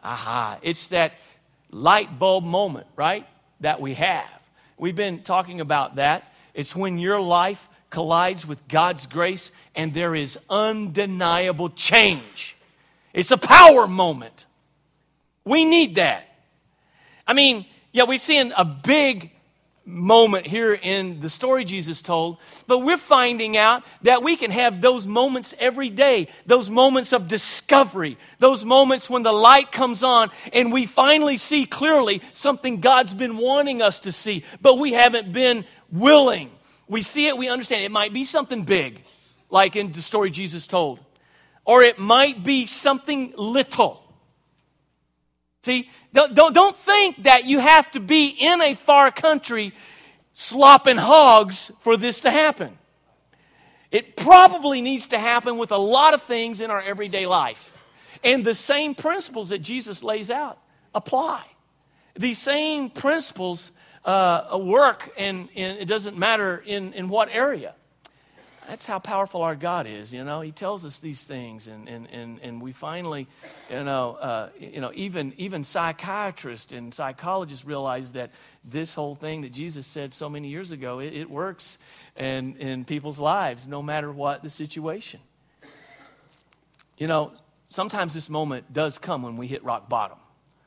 Aha. It's that light bulb moment, right, that we have. We've been talking about that. It's when your life collides with God's grace and there is undeniable change. It's a power moment. We need that. I mean, yeah, we've seen a big moment here in the story Jesus told, but we're finding out that we can have those moments every day, those moments of discovery, those moments when the light comes on and we finally see clearly something God's been wanting us to see, but we haven't been willing. We see it, we understand it. It might be something big, like in the story Jesus told, or it might be something little. See, don't think that you have to be in a far country slopping hogs for this to happen. It probably needs to happen with a lot of things in our everyday life. And the same principles that Jesus lays out apply. These same principles work, and it doesn't matter in what area. That's how powerful our God is, you know. He tells us these things, and we finally, even psychiatrists and psychologists realize that this whole thing that Jesus said so many years ago, it works in people's lives, no matter what the situation. You know, sometimes this moment does come when we hit rock bottom.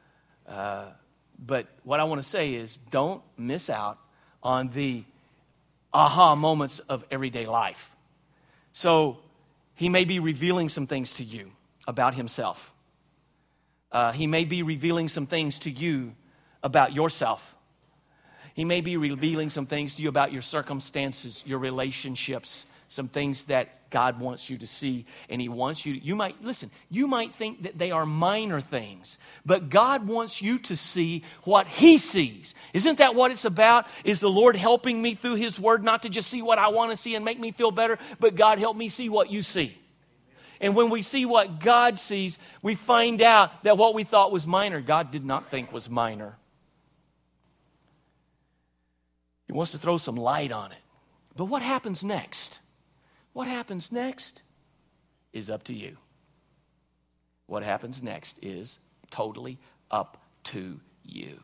But what I want to say is, don't miss out on the aha moments of everyday life. So he may be revealing some things to you about himself. He may be revealing some things to you about yourself. He may be revealing some things to you about your circumstances, your relationships, some things that God wants you to see, and he wants you to, you might think that they are minor things, but God wants you to see what he sees. Isn't that what it's about? Is the Lord helping me through his word not to just see what I want to see and make me feel better, but God, help me see what you see. And when we see what God sees, we find out that what we thought was minor, God did not think was minor. He wants to throw some light on it. But what happens next? What happens next is up to you. What happens next is totally up to you.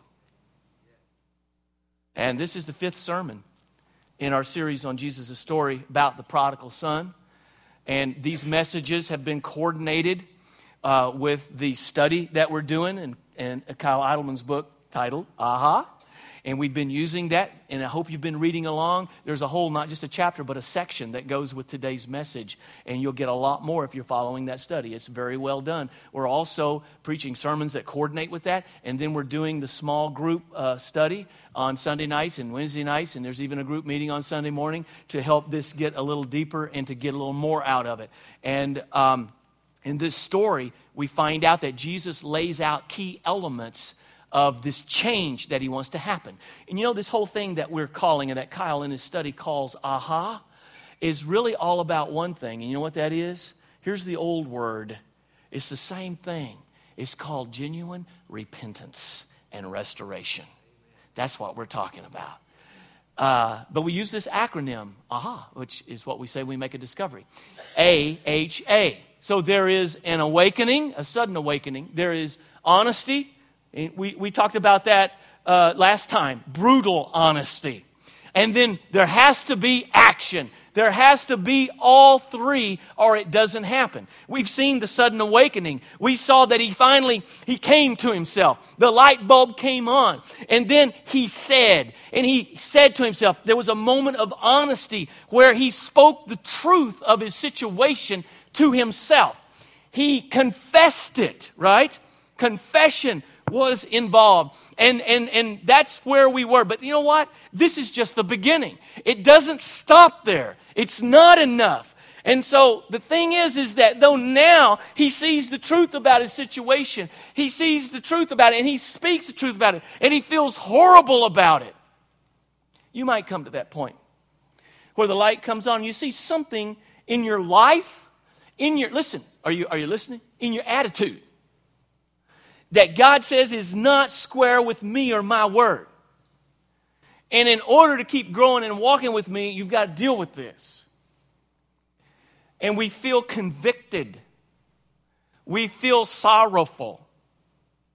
And this is the 5th sermon in our series on Jesus' story about the prodigal son. And these messages have been coordinated with the study that we're doing in Kyle Idleman's book titled Aha. And we've been using that, and I hope you've been reading along. There's a whole, not just a chapter, but a section that goes with today's message. And you'll get a lot more if you're following that study. It's very well done. We're also preaching sermons that coordinate with that. And then we're doing the small group study on Sunday nights and Wednesday nights. And there's even a group meeting on Sunday morning to help this get a little deeper and to get a little more out of it. And in this story, we find out that Jesus lays out key elements of this change that he wants to happen. And you know, this whole thing that we're calling, and that Kyle in his study calls aha, is really all about one thing. And you know what that is? Here's the old word. It's the same thing. It's called genuine repentance and restoration. That's what we're talking about. But we use this acronym, AHA, which is what we say we make a discovery. AHA. So there is an awakening, a sudden awakening. There is honesty. We talked about that last time, brutal honesty. And then there has to be action. There has to be all three or it doesn't happen. We've seen the sudden awakening. We saw that he came to himself. The light bulb came on. And then he said to himself, there was a moment of honesty where he spoke the truth of his situation to himself. He confessed it, right? Confession was involved. And that's where we were. But you know what? This is just the beginning. It doesn't stop there. It's not enough. And so the thing is that though now he sees the truth about his situation, he sees the truth about it, and he speaks the truth about it, and he feels horrible about it. You might come to that point where the light comes on and you see something in your life, listen, are you listening? In your attitude, that God says is not square with me or my word. And in order to keep growing and walking with me, you've got to deal with this. And we feel convicted. We feel sorrowful.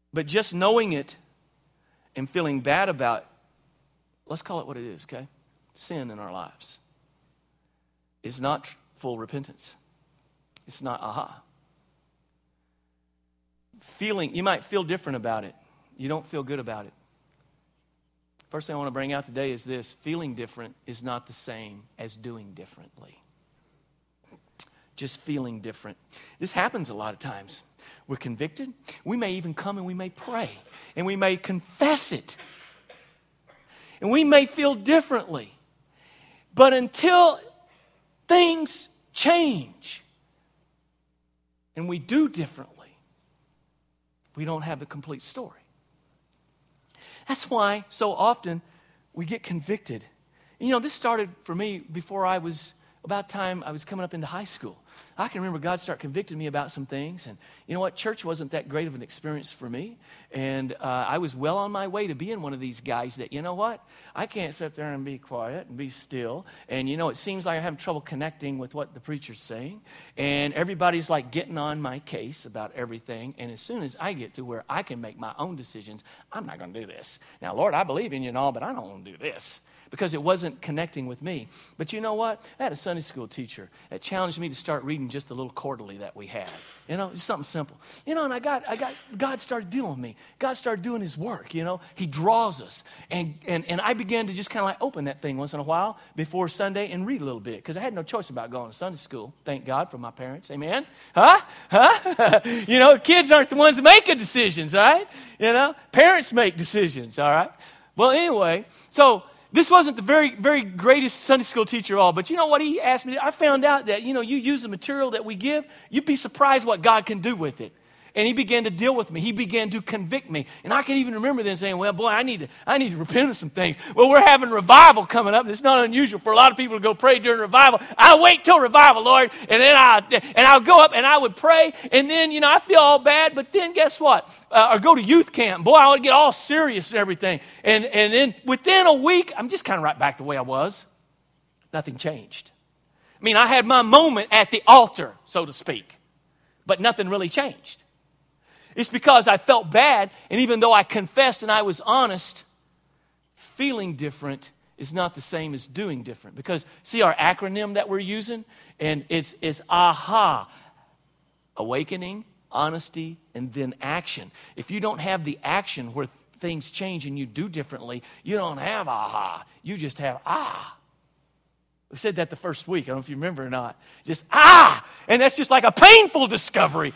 But just knowing it and feeling bad about it, let's call it what it is, okay? Sin in our lives is not full repentance. It's not aha. You might feel different about it. You don't feel good about it. First thing I want to bring out today is this. Feeling different is not the same as doing differently. Just feeling different. This happens a lot of times. We're convicted. We may even come and we may pray. And we may confess it. And we may feel differently. But until things change and we do differently, we don't have the complete story. That's why so often we get convicted. You know, this started for me before about time I was coming up into high school. I can remember God started convicting me about some things. And you know what? Church wasn't that great of an experience for me. And I was well on my way to being one of these guys that, you know what? I can't sit there and be quiet and be still. And, you know, it seems like I'm having trouble connecting with what the preacher's saying. And everybody's like getting on my case about everything. And as soon as I get to where I can make my own decisions, I'm not going to do this. Now, Lord, I believe in you and all, but I don't want to do this. Because it wasn't connecting with me. But you know what? I had a Sunday school teacher that challenged me to start reading just the little quarterly that we had. You know, just something simple. You know, and God started dealing with me. God started doing his work, you know. He draws us. And I began to just kind of like open that thing once in a while before Sunday and read a little bit. Because I had no choice about going to Sunday school. Thank God for my parents. Amen? Huh? You know, kids aren't the ones that make the decisions, all right? You know, parents make decisions, all right? Well, anyway, so this wasn't the very, very greatest Sunday school teacher of all, but you know what he asked me? I found out that, you know, you use the material that we give, you'd be surprised what God can do with it. And he began to deal with me. He began to convict me. And I can even remember then saying, well, boy, I need to repent of some things. Well, we're having revival coming up, and it's not unusual for a lot of people to go pray during revival. I'll wait till revival, Lord, and then I'll go up and I would pray, and then, you know, I feel all bad, but then guess what? Or go to youth camp. Boy, I would get all serious and everything. And then within a week, I'm just kind of right back the way I was. Nothing changed. I mean, I had my moment at the altar, so to speak, but nothing really changed. It's because I felt bad, and even though I confessed and I was honest, feeling different is not the same as doing different. Because, see, our acronym that we're using, and it's AHA, awakening, honesty, and then action. If you don't have the action where things change and you do differently, you don't have AHA. You just have We said that the first week. I don't know if you remember or not. Just and that's just like a painful discovery.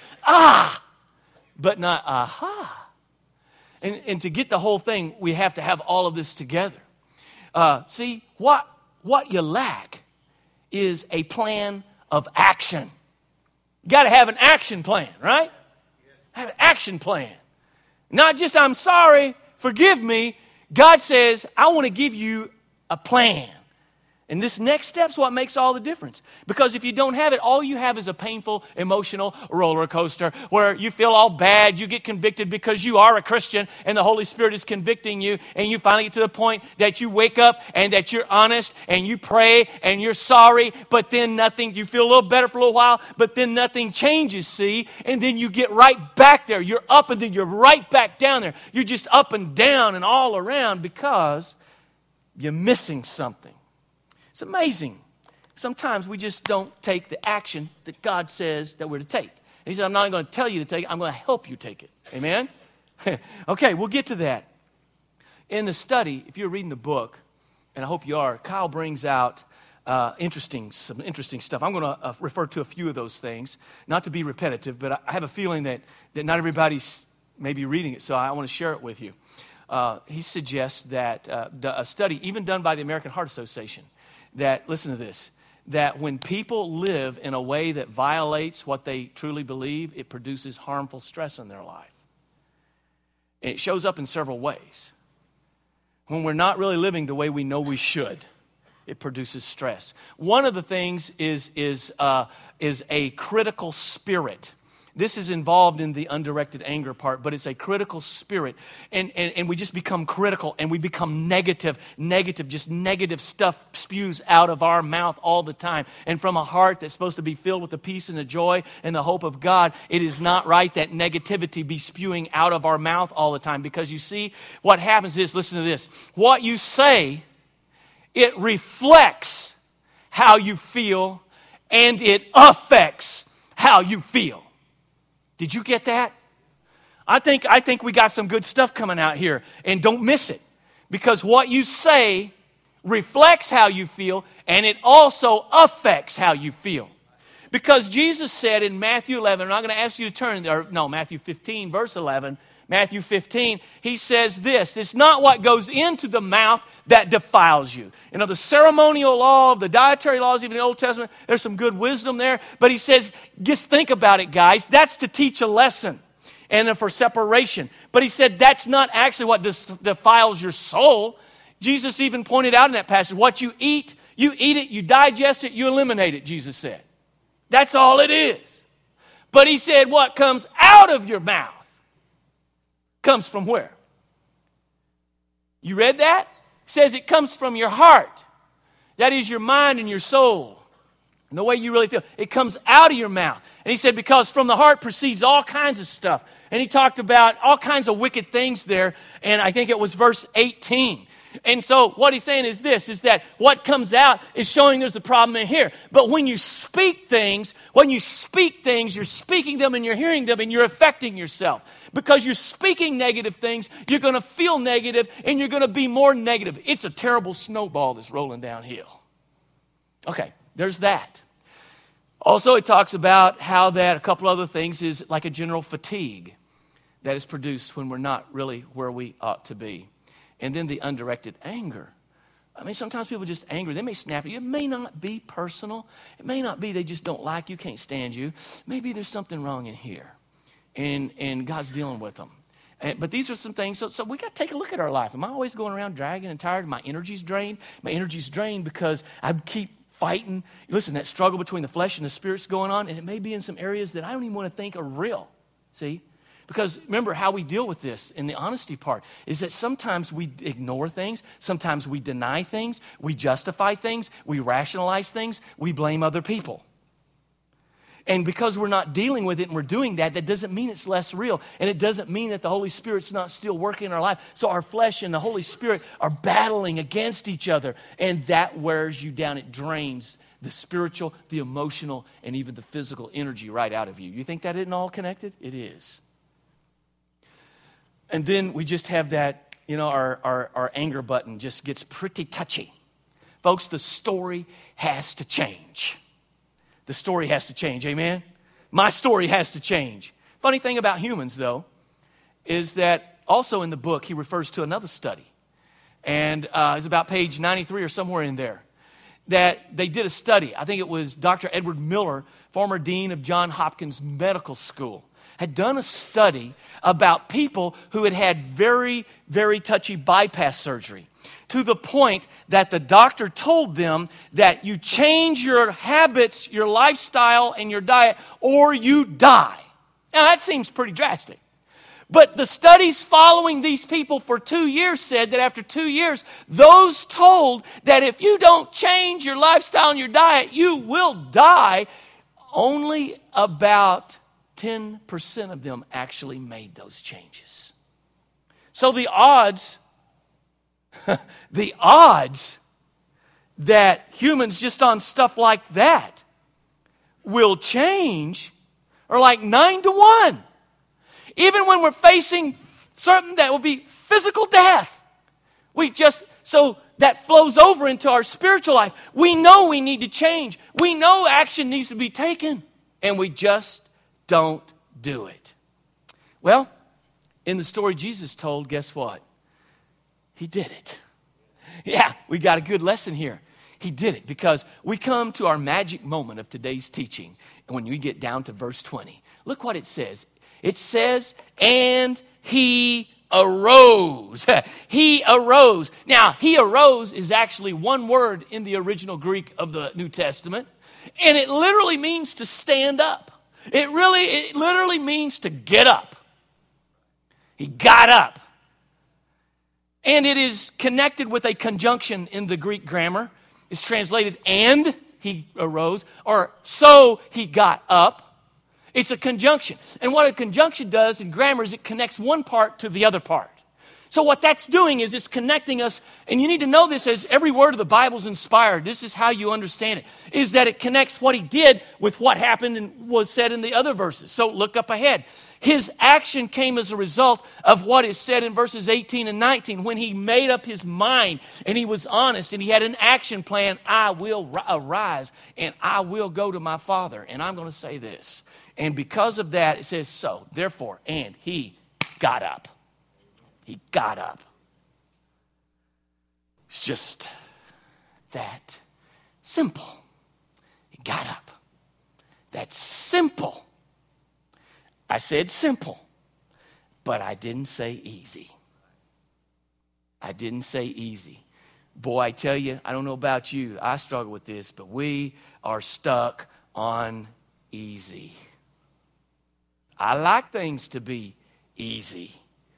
But not aha. And to get the whole thing, we have to have all of this together. See, what you lack is a plan of action. You got to have an action plan, right? Have an action plan. Not just, I'm sorry, forgive me. God says, I want to give you a plan. And this next step's what makes all the difference. Because if you don't have it, all you have is a painful, emotional roller coaster where you feel all bad, you get convicted because you are a Christian and the Holy Spirit is convicting you, and you finally get to the point that you wake up and that you're honest and you pray and you're sorry, but then nothing, you feel a little better for a little while, but then nothing changes, see? And then you get right back there. You're up and then you're right back down there. You're just up and down and all around because you're missing something. It's amazing. Sometimes we just don't take the action that God says that we're to take. And he said, I'm not going to tell you to take it. I'm going to help you take it. Amen? Okay, we'll get to that. In the study, if you're reading the book, and I hope you are, Kyle brings out some interesting stuff. I'm going to refer to a few of those things, not to be repetitive, but I have a feeling that not everybody's maybe reading it, so I want to share it with you. He suggests that a study, even done by the American Heart Association, that, listen to this, that when people live in a way that violates what they truly believe, it produces harmful stress in their life. And it shows up in several ways. When we're not really living the way we know we should, it produces stress. One of the things is a critical spirit. This is involved in the undirected anger part, but it's a critical spirit. And we just become critical and we become negative. Just negative stuff spews out of our mouth all the time. And from a heart that's supposed to be filled with the peace and the joy and the hope of God, it is not right that negativity be spewing out of our mouth all the time. Because you see, what happens is, listen to this, what you say, it reflects how you feel and it affects how you feel. Did you get that? I think we got some good stuff coming out here, and don't miss it, because what you say reflects how you feel, and it also affects how you feel. Because Jesus said in Matthew 11, I'm not going to ask you to turn there, no, Matthew 15, verse 11, Matthew 15, he says this, it's not what goes into the mouth that defiles you. You know, the ceremonial law, the dietary laws, even the Old Testament, there's some good wisdom there. But he says, just think about it, guys. That's to teach a lesson and then for separation. But he said that's not actually what defiles your soul. Jesus even pointed out in that passage, what you eat it, you digest it, you eliminate it, Jesus said. That's all it is. But he said what comes out of your mouth comes from where? You read that? It says it comes from your heart. That is your mind and your soul. And the way you really feel. It comes out of your mouth. And he said because from the heart proceeds all kinds of stuff. And he talked about all kinds of wicked things there. And I think it was verse 18. And so what he's saying is this, is that what comes out is showing there's a problem in here. But when you speak things, you're speaking them and you're hearing them and you're affecting yourself. Because you're speaking negative things, you're going to feel negative and you're going to be more negative. It's a terrible snowball that's rolling downhill. Okay, there's that. Also, it talks about how that a couple other things is like a general fatigue that is produced when we're not really where we ought to be. And then the undirected anger. I mean, sometimes people just angry. They may snap at you. It may not be personal. It may not be they just don't like you, can't stand you. Maybe there's something wrong in here. And God's dealing with them. But these are some things. So we got to take a look at our life. Am I always going around dragging and tired? My energy's drained. My energy's drained because I keep fighting. Listen, that struggle between the flesh and the spirit's going on. And it may be in some areas that I don't even want to think are real. See? Because remember how we deal with this in the honesty part is that sometimes we ignore things, sometimes we deny things, we justify things, we rationalize things, we blame other people. And because we're not dealing with it and we're doing that, that doesn't mean it's less real. And it doesn't mean that the Holy Spirit's not still working in our life. So our flesh and the Holy Spirit are battling against each other. And that wears you down. It drains the spiritual, the emotional, and even the physical energy right out of you. You think that isn't all connected? It is. And then we just have that, our anger button just gets pretty touchy. Folks, the story has to change. The story has to change, amen? My story has to change. Funny thing about humans, though, is that also in the book, he refers to another study. And it's about page 93 or somewhere in there. That they did a study. I think it was Dr. Edward Miller, former dean of Johns Hopkins Medical School, had done a study about people who had had very, very touchy bypass surgery to the point that the doctor told them that you change your habits, your lifestyle, and your diet, or you die. Now, that seems pretty drastic. But the studies following these people for 2 years said that after 2 years, those told that if you don't change your lifestyle and your diet, you will die. Only about 10% of them actually made those changes. So the odds that humans just on stuff like that will change are like 9 to 1. Even when we're facing something that will be physical death, so that flows over into our spiritual life. We know we need to change. We know action needs to be taken, and we just don't do it. Well, in the story Jesus told, guess what? He did it. Yeah, we got a good lesson here. He did it because we come to our magic moment of today's teaching. And when we get down to verse 20, look what it says. It says, and he arose. He arose. Now, he arose is actually one word in the original Greek of the New Testament. And it literally means to stand up. It literally means to get up. He got up. And it is connected with a conjunction in the Greek grammar. It's translated, and he arose, or so he got up. It's a conjunction. And what a conjunction does in grammar is it connects one part to the other part. So what that's doing is it's connecting us, and you need to know this as every word of the Bible is inspired. This is how you understand it, is that it connects what he did with what happened and was said in the other verses. So look up ahead. His action came as a result of what is said in verses 18 and 19 when he made up his mind and he was honest and he had an action plan. I will arise and I will go to my Father. And I'm going to say this. And because of that, it says so. Therefore, and he got up. He got up. It's just that simple. He got up. That's simple. I said simple, but I didn't say easy. I didn't say easy. Boy, I tell you, I don't know about you. I struggle with this, but we are stuck on easy. I like things to be easy.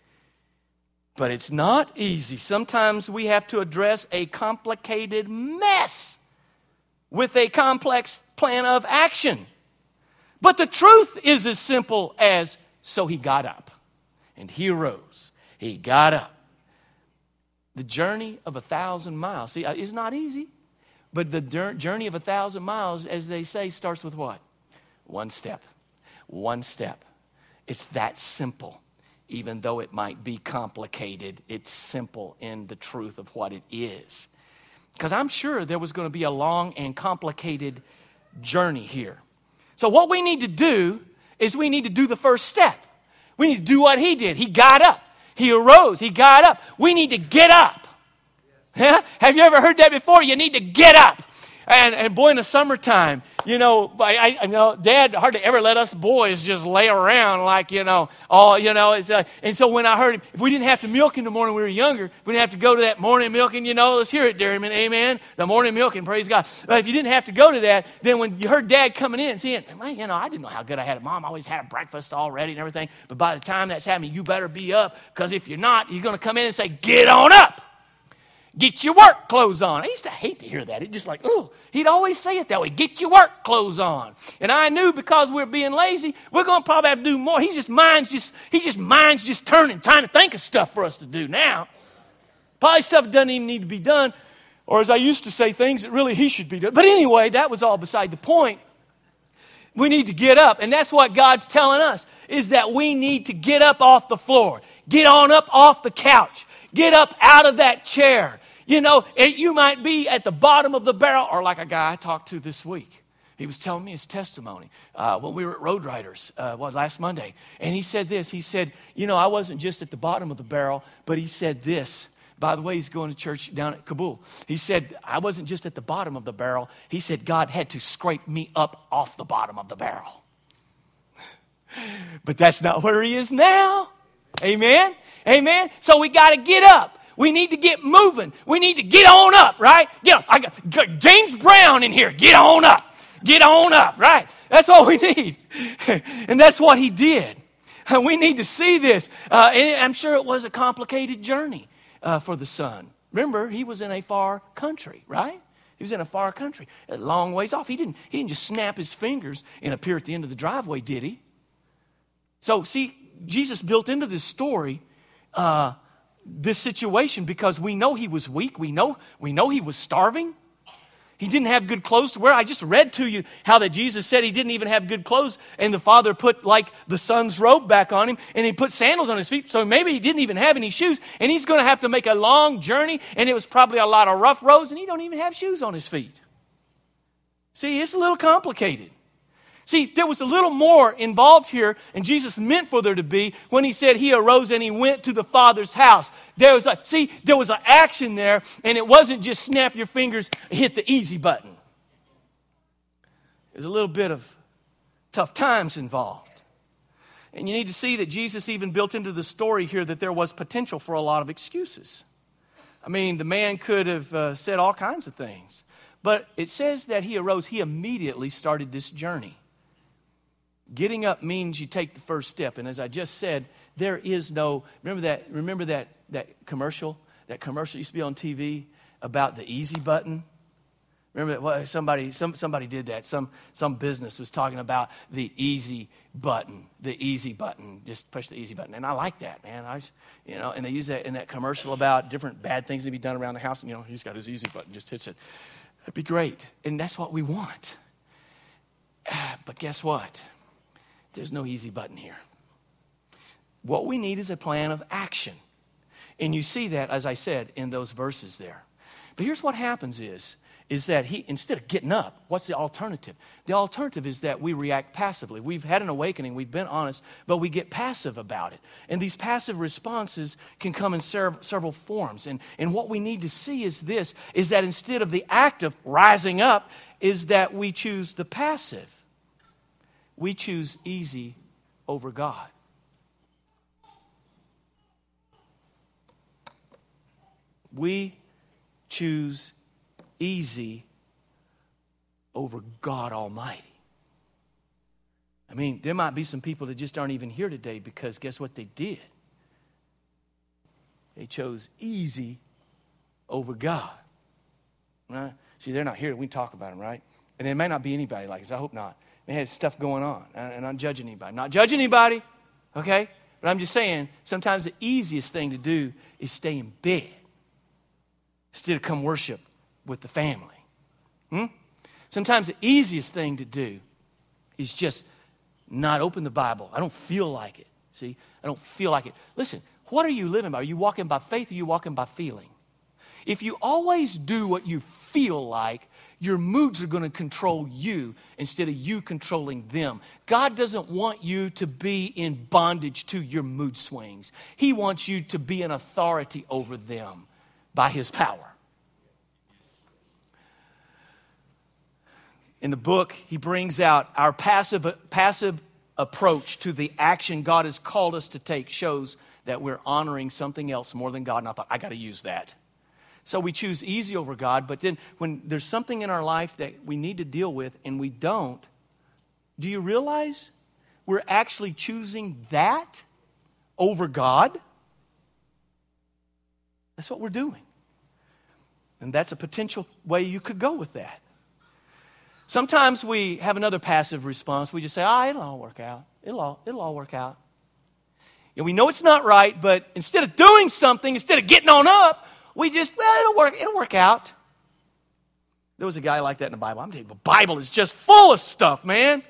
But it's not easy. Sometimes we have to address a complicated mess with a complex plan of action. But the truth is as simple as, so he got up and he arose. He got up. The journey of 1,000 miles, see, it's not easy. But the journey of 1,000 miles, as they say, starts with what? One step. One step. It's that simple. Even though it might be complicated, it's simple in the truth of what it is. Because I'm sure there was going to be a long and complicated journey here. So what we need to do is we need to do the first step. We need to do what he did. He got up. He arose. He got up. We need to get up. Yeah? Have you ever heard that before? You need to get up. And boy, in the summertime, I know Dad hardly ever let us boys just lay around like, and so when I heard him, if we didn't have to milk in the morning when we were younger, we didn't have to go to that morning milking, let's hear it, Dairyman, amen, the morning milking, praise God. But if you didn't have to go to that, then when you heard Dad coming in and saying, I didn't know how good I had it. Mom always had a breakfast already and everything, but by the time that's happening, you better be up, because if you're not, you're going to come in and say, get on up. Get your work clothes on. I used to hate to hear that. It's just like, ooh, he'd always say it that way. Get your work clothes on. And I knew because we're being lazy, we're going to probably have to do more. He just minds just turning, trying to think of stuff for us to do now. Probably stuff that doesn't even need to be done. Or as I used to say, things that really he should be doing. But anyway, that was all beside the point. We need to get up. And that's what God's telling us, is that we need to get up off the floor. Get on up off the couch. Get up out of that chair. You might be at the bottom of the barrel, or like a guy I talked to this week. He was telling me his testimony when we were at Road Riders last Monday. And he said this. He said, I wasn't just at the bottom of the barrel, but he said this. By the way, he's going to church down at Kabul. He said, I wasn't just at the bottom of the barrel. He said, God had to scrape me up off the bottom of the barrel. But that's not where he is now. Amen? Amen? So we got to get up. We need to get moving. We need to get on up, right? I got James Brown in here. Get on up. Get on up, right? That's all we need. And that's what he did. We need to see this. And I'm sure it was a complicated journey for the son. Remember, he was in a far country, right? He was in a far country, a long ways off. He didn't just snap his fingers and appear at the end of the driveway, did he? So, see, Jesus built into this story this situation because we know he was weak. We know he was starving. He didn't have good clothes to wear. I just read to you how that Jesus said he didn't even have good clothes, and the Father put like the son's robe back on him, and he put sandals on his feet, so maybe he didn't even have any shoes, and he's going to have to make a long journey, and it was probably a lot of rough roads, and he don't even have shoes on his feet. See, it's a little complicated. See, there was a little more involved here, and Jesus meant for there to be when he said he arose and he went to the Father's house. There was an action there, and it wasn't just snap your fingers, hit the easy button. There's a little bit of tough times involved. And you need to see that Jesus even built into the story here that there was potential for a lot of excuses. I mean, the man could have said all kinds of things. But it says that he arose, he immediately started this journey. Getting up means you take the first step. And as I just said, there is no, remember that commercial? That commercial used to be on TV about the easy button? Remember that? Well, somebody did that. Some business was talking about the easy button. The easy button. Just push the easy button. And I like that, man. And they use that in that commercial about different bad things to be done around the house. And, he's got his easy button, just hits it. That'd be great. And that's what we want. But guess what? There's no easy button here. What we need is a plan of action. And you see that, as I said, in those verses there. But here's what happens is that instead of getting up, what's the alternative? The alternative is that we react passively. We've had an awakening, we've been honest, but we get passive about it. And these passive responses can come in several forms. And what we need to see is that instead of the act of rising up, is that we choose the passive. We choose easy over God. We choose easy over God Almighty. I mean, there might be some people that just aren't even here today because guess what they did? They chose easy over God. Right? See, they're not here. We can talk about them, right? And there may not be anybody like this. I hope not. They had stuff going on. And I'm not judging anybody. Not judging anybody, okay? But I'm just saying, sometimes the easiest thing to do is stay in bed instead of come worship with the family. Sometimes the easiest thing to do is just not open the Bible. I don't feel like it. See, I don't feel like it. Listen, what are you living by? Are you walking by faith or are you walking by feeling? If you always do what you feel like, your moods are going to control you instead of you controlling them. God doesn't want you to be in bondage to your mood swings. He wants you to be an authority over them by His power. In the book, he brings out our passive approach to the action God has called us to take shows that we're honoring something else more than God. And I thought, I got to use that. So we choose easy over God, but then when there's something in our life that we need to deal with and we don't, do you realize we're actually choosing that over God? That's what we're doing. And that's a potential way you could go with that. Sometimes we have another passive response. We just say, it'll all work out. It'll all work out. And we know it's not right, but instead of doing something, instead of getting on up, we just, it'll work out. There was a guy like that in the Bible. I'm telling you, the Bible is just full of stuff, man.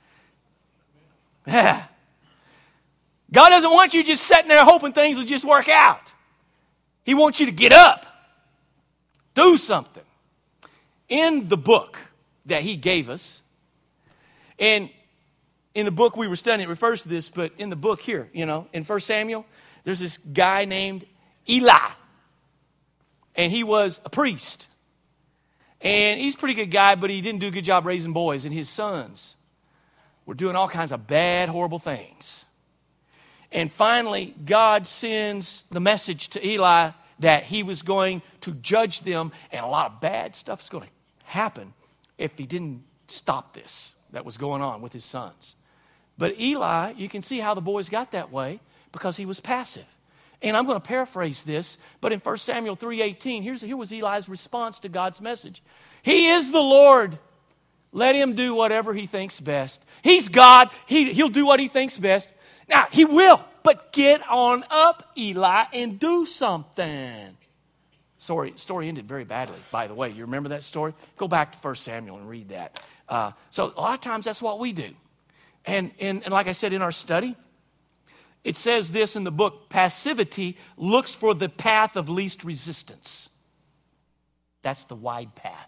Yeah. God doesn't want you just sitting there hoping things will just work out. He wants you to get up. Do something. In the book that he gave us, and in the book we were studying, it refers to this, but in the book here, in 1 Samuel, there's this guy named Eli. And he was a priest. And he's a pretty good guy, but he didn't do a good job raising boys. And his sons were doing all kinds of bad, horrible things. And finally, God sends the message to Eli that he was going to judge them. And a lot of bad stuff is going to happen if he didn't stop this that was going on with his sons. But Eli, you can see how the boys got that way because he was passive. And I'm going to paraphrase this, but in 1 Samuel 3:18, here was Eli's response to God's message. He is the Lord. Let him do whatever he thinks best. He's God. He'll do what he thinks best. Now, he will, but get on up, Eli, and do something. Story ended very badly, by the way. You remember that story? Go back to 1 Samuel and read that. So a lot of times that's what we do. And like I said in our study, it says this in the book, passivity looks for the path of least resistance. That's the wide path.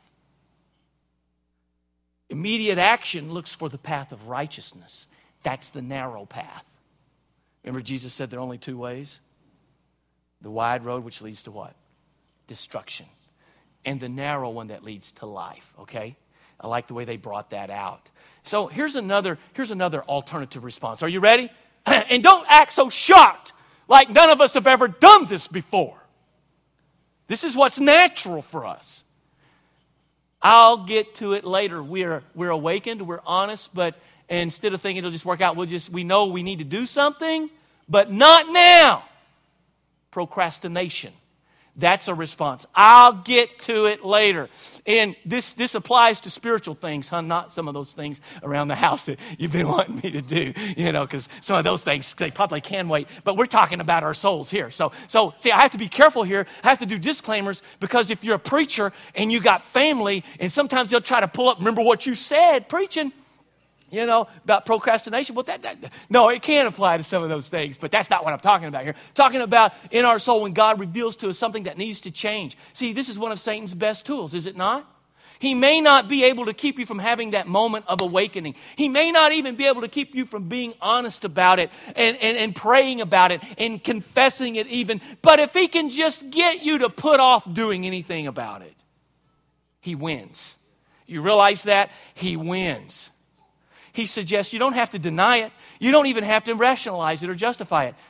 Immediate action looks for the path of righteousness. That's the narrow path. Remember Jesus said there are only two ways? The wide road which leads to what? Destruction. And the narrow one that leads to life, okay? I like the way they brought that out. So here's another alternative response. Are you ready? And don't act so shocked like none of us have ever done this before. This is what's natural for us. I'll get to it later. We're awakened, we're honest, but And instead of thinking it'll just work out, we know we need to do something, but not now. Procrastination. That's a response. I'll get to it later. And this applies to spiritual things, not some of those things around the house that you've been wanting me to do, because some of those things, they probably can wait. But we're talking about our souls here. So see, I have to be careful here. I have to do disclaimers, because if you're a preacher and you got family, and sometimes they'll try to pull up, remember what you said preaching, about procrastination. Well, no, it can apply to some of those things, but that's not what I'm talking about here. Talking about in our soul when God reveals to us something that needs to change. See, this is one of Satan's best tools, is it not? He may not be able to keep you from having that moment of awakening. He may not even be able to keep you from being honest about it and praying about it and confessing it even. But if he can just get you to put off doing anything about it, he wins. You realize that? He wins. He suggests you don't have to deny it. You don't even have to rationalize it or justify it.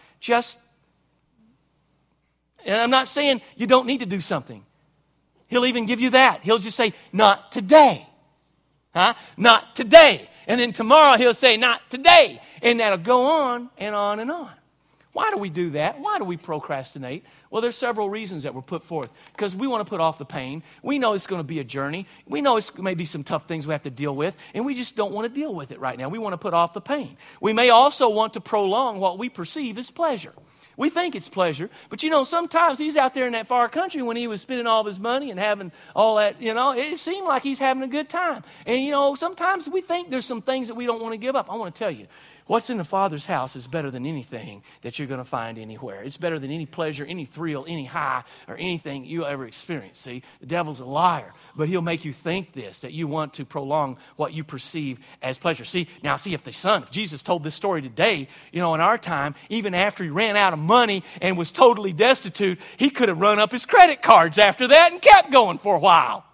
And I'm not saying you don't need to do something. He'll even give you that. He'll just say, not today. Not today. And then tomorrow he'll say, not today. And that'll go on and on and on. Why do we do that? Why do we procrastinate? Well, there's several reasons that were put forth. Because we want to put off the pain. We know it's going to be a journey. We know it's may be some tough things we have to deal with. And we just don't want to deal with it right now. We want to put off the pain. We may also want to prolong what we perceive as pleasure. We think it's pleasure. But sometimes he's out there in that far country when he was spending all of his money and having all that, it seemed like he's having a good time. And, sometimes we think there's some things that we don't want to give up. I want to tell you, what's in the Father's house is better than anything that you're going to find anywhere. It's better than any pleasure, any thrill, any high, or anything you'll ever experience. See, the devil's a liar, but he'll make you think that you want to prolong what you perceive as pleasure. See, if Jesus told this story today, in our time, even after he ran out of money and was totally destitute, he could have run up his credit cards after that and kept going for a while.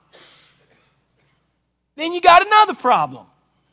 Then you got another problem.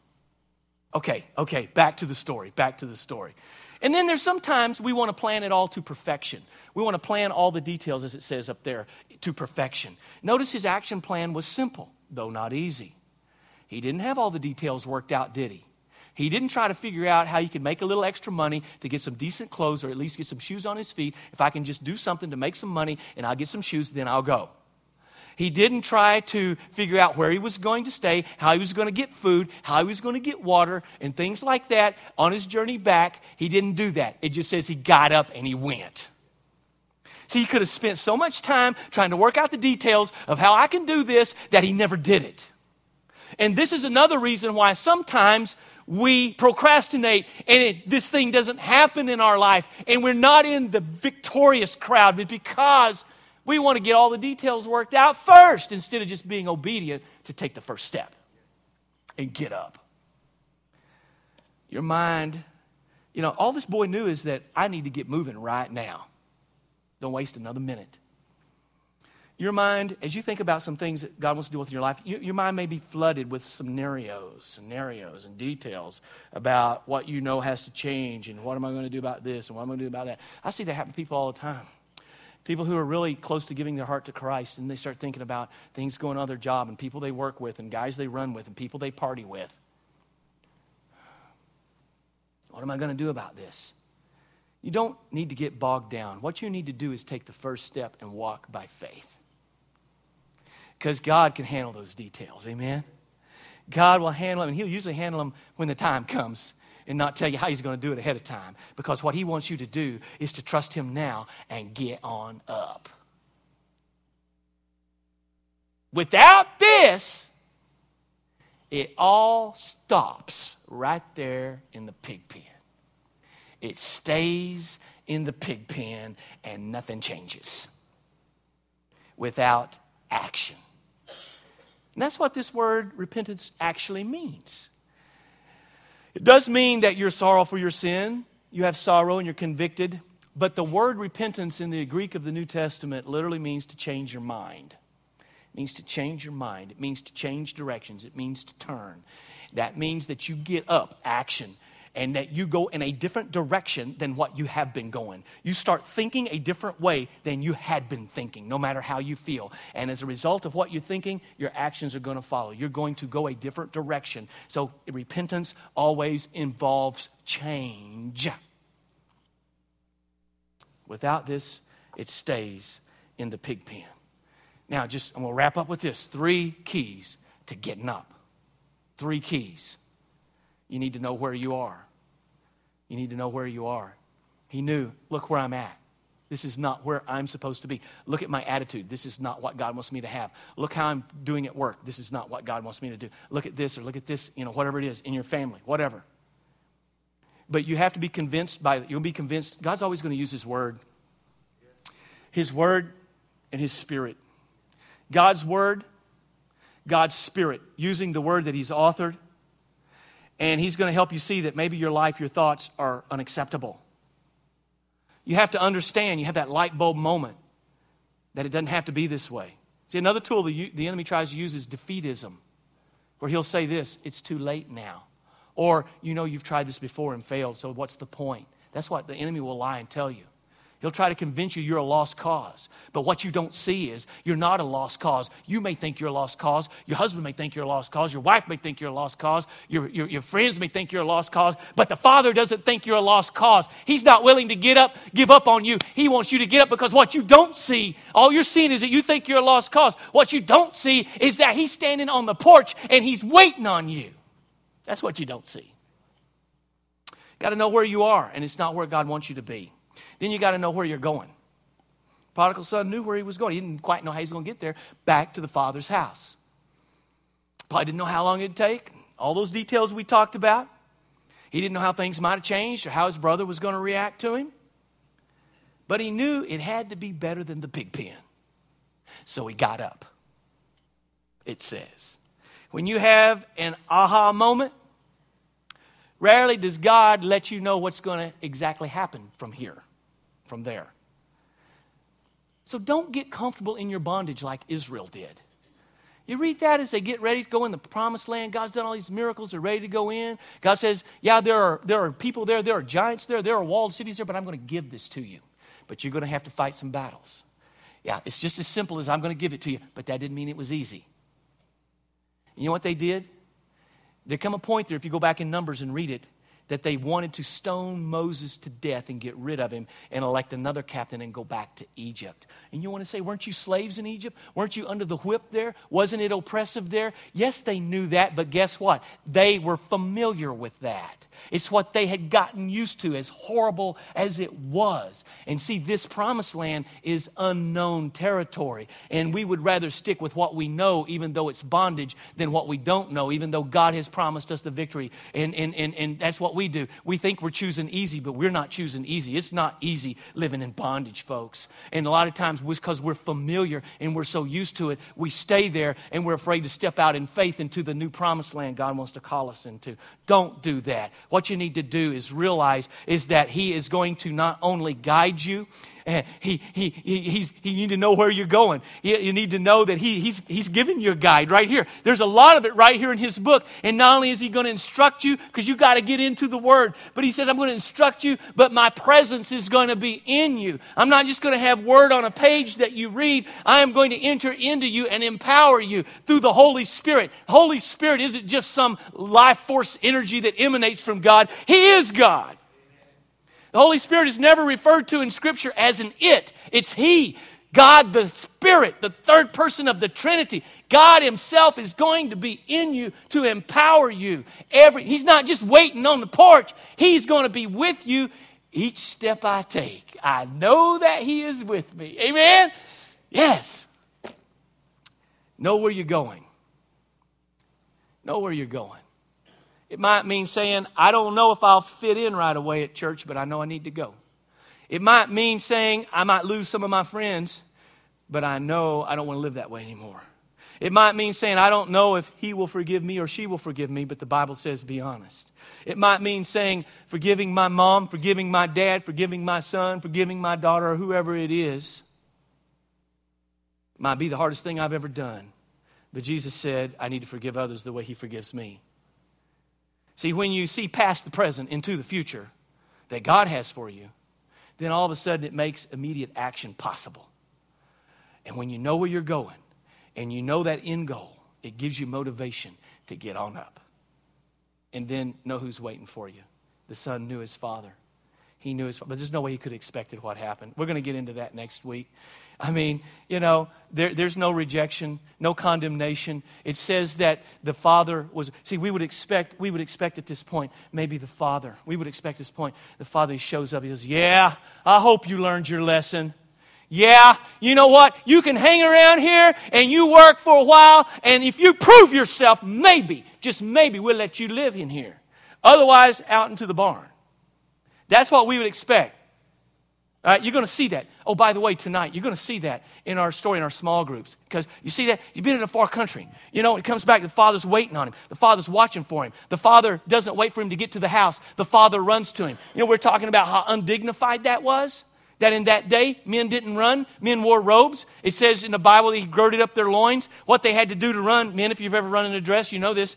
Okay, back to the story. And then there's sometimes we want to plan it all to perfection. We want to plan all the details, as it says up there, to perfection. Notice his action plan was simple, though not easy. He didn't have all the details worked out, did he? He didn't try to figure out how he could make a little extra money to get some decent clothes or at least get some shoes on his feet. If I can just do something to make some money and I'll get some shoes, then I'll go. He didn't try to figure out where he was going to stay, how he was going to get food, how he was going to get water, and things like that on his journey back. He didn't do that. It just says he got up and he went. See, he could have spent so much time trying to work out the details of how I can do this that he never did it. And this is another reason why sometimes we procrastinate and this thing doesn't happen in our life and we're not in the victorious crowd, but because we want to get all the details worked out first instead of just being obedient to take the first step and get up. Your mind, all this boy knew is that I need to get moving right now. Don't waste another minute. Your mind, as you think about some things that God wants to do with your life, your mind may be flooded with scenarios and details about what has to change and what am I going to do about this and what am I going to do about that. I see that happen to people all the time. People who are really close to giving their heart to Christ, and they start thinking about things going on their job and people they work with and guys they run with and people they party with. What am I going to do about this? You don't need to get bogged down. What you need to do is take the first step and walk by faith. Because God can handle those details, amen? God will handle them, and He'll usually handle them when the time comes. And not tell you how He's going to do it ahead of time. Because what He wants you to do is to trust Him now and get on up. Without this, it all stops right there in the pig pen. It stays in the pig pen and nothing changes. Without action. And that's what this word repentance actually means. It does mean that you're sorrowful for your sin, you have sorrow and you're convicted, but the word repentance in the Greek of the New Testament literally means to change your mind. It means to change your mind. It means to change directions. It means to turn. That means that you get up, action, and that you go in a different direction than what you have been going. You start thinking a different way than you had been thinking, no matter how you feel. And as a result of what you're thinking, your actions are going to follow. You're going to go a different direction. So repentance always involves change. Without this, it stays in the pig pen. Now, I'm going to wrap up with this. 3 keys to getting up. 3 keys. You need to know where you are. You need to know where you are. He knew, look where I'm at. This is not where I'm supposed to be. Look at my attitude. This is not what God wants me to have. Look how I'm doing at work. This is not what God wants me to do. Look at this or look at this, whatever it is, in your family, whatever. But you have to be convinced you'll be convinced. God's always going to use His Word. His Word and His Spirit. God's Word, God's Spirit, using the Word that He's authored. And He's going to help you see that maybe your life, your thoughts are unacceptable. You have to understand, you have that light bulb moment that it doesn't have to be this way. See, another tool the enemy tries to use is defeatism, where he'll say this, it's too late now. Or, you've tried this before and failed, so what's the point? That's what the enemy will lie and tell you. He'll try to convince you you're a lost cause. But what you don't see is you're not a lost cause. You may think you're a lost cause. Your husband may think you're a lost cause. Your wife may think you're a lost cause. Your friends may think you're a lost cause. But the Father doesn't think you're a lost cause. He's not willing to give up on you. He wants you to get up because what you don't see, all you're seeing is that you think you're a lost cause. What you don't see is that He's standing on the porch and He's waiting on you. That's what you don't see. Got to know where you are, and it's not where God wants you to be. Then you got to know where you're going. Prodigal son knew where he was going. He didn't quite know how he's going to get there. Back to the Father's house. Probably didn't know how long it'd take. All those details we talked about. He didn't know how things might have changed or how his brother was going to react to him. But he knew it had to be better than the pig pen. So he got up. It says. When you have an aha moment, rarely does God let you know what's going to exactly happen from there. So don't get comfortable in your bondage like Israel did. You read that as they get ready to go in the promised land. God's done all these miracles. They're ready to go in. God says, yeah, there are people there. There are giants there. There are walled cities there, but I'm going to give this to you. But you're going to have to fight some battles. Yeah, it's just as simple as I'm going to give it to you, but that didn't mean it was easy. You know what they did? There come a point there, if you go back in Numbers and read it, that they wanted to stone Moses to death and get rid of him and elect another captain and go back to Egypt. And you want to say, weren't you slaves in Egypt? Weren't you under the whip there? Wasn't it oppressive there? Yes, they knew that, but guess what? They were familiar with that. It's what they had gotten used to, as horrible as it was. And see, this promised land is unknown territory. And we would rather stick with what we know, even though it's bondage, than what we don't know, even though God has promised us the victory. And that's what we do. We think we're choosing easy, but we're not choosing easy. It's not easy living in bondage, folks. And a lot of times, because we're familiar and we're so used to it, we stay there and we're afraid to step out in faith into the new promised land God wants to call us into. Don't do that. What you need to do is realize is that He is going to not only guide you, you need to know where you're going. You need to know that He's given you a guide right here. There's a lot of it right here in His book. And not only is He going to instruct you, because you got to get into the Word, but He says, I'm going to instruct you, but my presence is going to be in you. I'm not just going to have Word on a page that you read. I am going to enter into you and empower you through the Holy Spirit. Holy Spirit isn't just some life force energy that emanates from God. He is God. The Holy Spirit is never referred to in Scripture as an it. It's He. God the Spirit, the third person of the Trinity. God Himself is going to be in you to empower you. He's not just waiting on the porch. He's going to be with you each step I take. I know that He is with me. Amen? Yes. Know where you're going. Know where you're going. It might mean saying, I don't know if I'll fit in right away at church, but I know I need to go. It might mean saying, I might lose some of my friends, but I know I don't want to live that way anymore. It might mean saying, I don't know if he will forgive me or she will forgive me, but the Bible says be honest. It might mean saying, forgiving my mom, forgiving my dad, forgiving my son, forgiving my daughter, or whoever it is. It might be the hardest thing I've ever done. But Jesus said, I need to forgive others the way he forgives me. See, when you see past the present into the future that God has for you, then all of a sudden it makes immediate action possible. And when you know where you're going and you know that end goal, it gives you motivation to get on up. And then know who's waiting for you. The son knew his father. He knew his father. But there's no way he could have expected what happened. We're going to get into that next week. I mean, there's no rejection, no condemnation. It says that the father was, see, we would expect at this point, maybe the father, the father shows up, he says, yeah, I hope you learned your lesson. Yeah, you know what? You can hang around here and you work for a while, and if you prove yourself, maybe, just maybe, we'll let you live in here. Otherwise, out into the barn. That's what we would expect. All right, you're going to see that. Oh, by the way, tonight, you're going to see that in our story, in our small groups. Because you see that? You've been in a far country. It comes back, the father's waiting on him. The father's watching for him. The father doesn't wait for him to get to the house. The father runs to him. We're talking about how undignified that was. That in that day, men didn't run. Men wore robes. It says in the Bible that he girded up their loins. What they had to do to run, men, if you've ever run in a dress, you know this.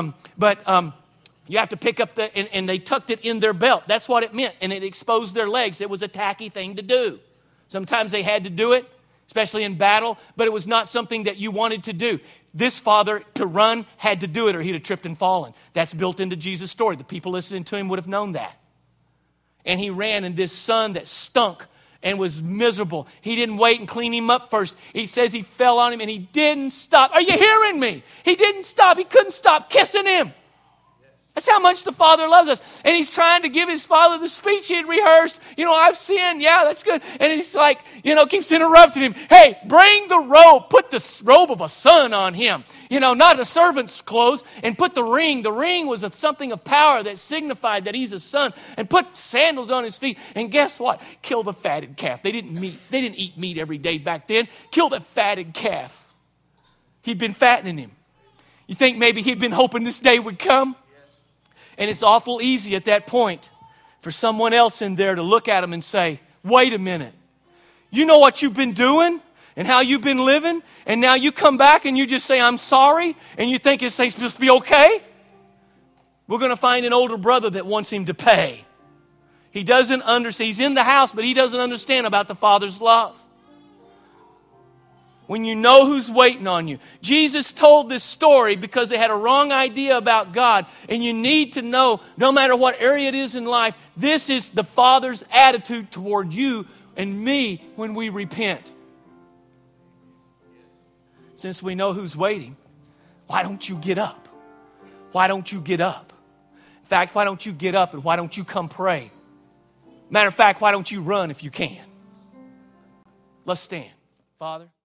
You have to pick up and they tucked it in their belt. That's what it meant. And it exposed their legs. It was a tacky thing to do. Sometimes they had to do it, especially in battle, but it was not something that you wanted to do. This father, to run, had to do it or he'd have tripped and fallen. That's built into Jesus' story. The people listening to him would have known that. And he ran, and this son that stunk and was miserable, he didn't wait and clean him up first. He says he fell on him and he didn't stop. Are you hearing me? He didn't stop. He couldn't stop kissing him. That's how much the Father loves us. And he's trying to give his father the speech he had rehearsed. I've sinned. Yeah, that's good. And he's like, keeps interrupting him. Hey, bring the robe. Put the robe of a son on him. Not a servant's clothes. And put the ring. The ring was something of power that signified that he's a son. And put sandals on his feet. And guess what? Kill the fatted calf. They didn't eat meat every day back then. Kill the fatted calf. He'd been fattening him. You think maybe he'd been hoping this day would come? And it's awful easy at that point for someone else in there to look at him and say, wait a minute. You know what you've been doing and how you've been living? And now you come back and you just say, I'm sorry? And you think it's supposed to be okay? We're going to find an older brother that wants him to pay. He doesn't understand. He's in the house, but he doesn't understand about the Father's love. When you know who's waiting on you. Jesus told this story because they had a wrong idea about God. And you need to know, no matter what area it is in life, this is the Father's attitude toward you and me when we repent. Since we know who's waiting, why don't you get up? Why don't you get up? In fact, why don't you get up and why don't you come pray? Matter of fact, why don't you run if you can? Let's stand. Father.